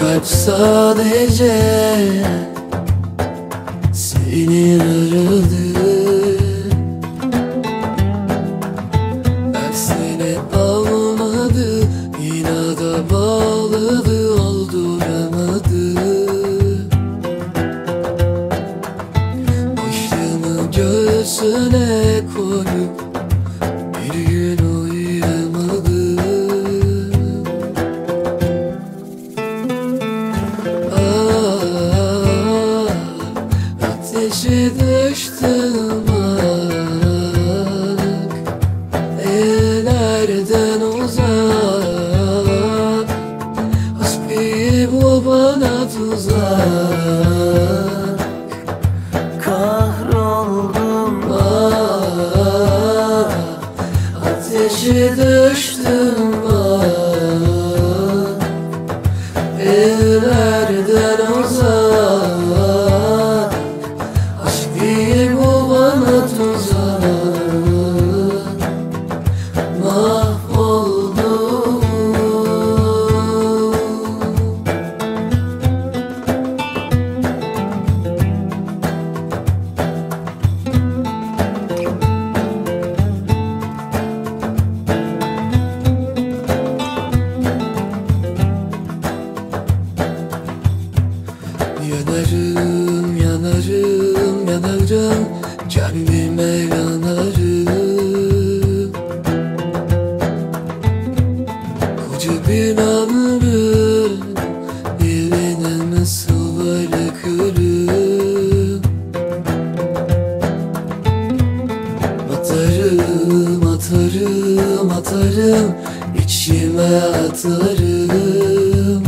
kalp sadece seni aradı. Dersine almadı, inada bağladı, olduramadı. Başını göğsüne koyup bir gün uyuyamadı. Ateşe düştüm bak, ellerden uzak. Hasbi bu bana tuzak. Kahroldum Ateşe düştüm bak, ellerden uzak. Aşk değil bu bana tuzak. Mahvoldum. Yanarım, yanarım, yanarım, kendime yanarım. Koca bir ömrüm eline nasıl bırakırım? Atarım, atarım, atarım, içime atarım.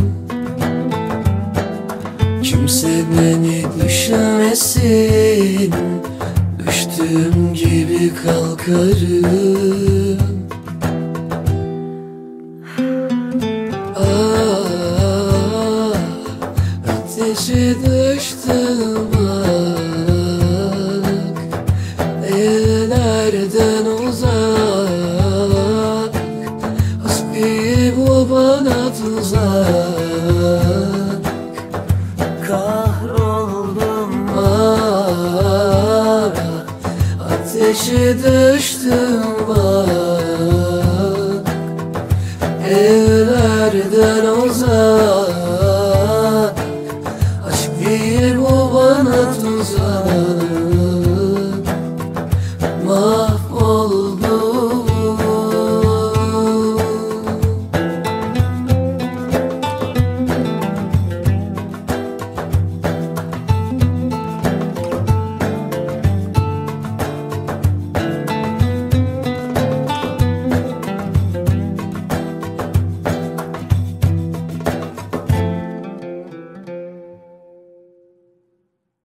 Kimse beni düşünmesin, düştüğüm gibi kalkarım. Ateşe düştüm bak, ellerden uzak. Hasbi bu bana tuzak. Kahroldum Ateşe düştüm bak, ellerden uzak.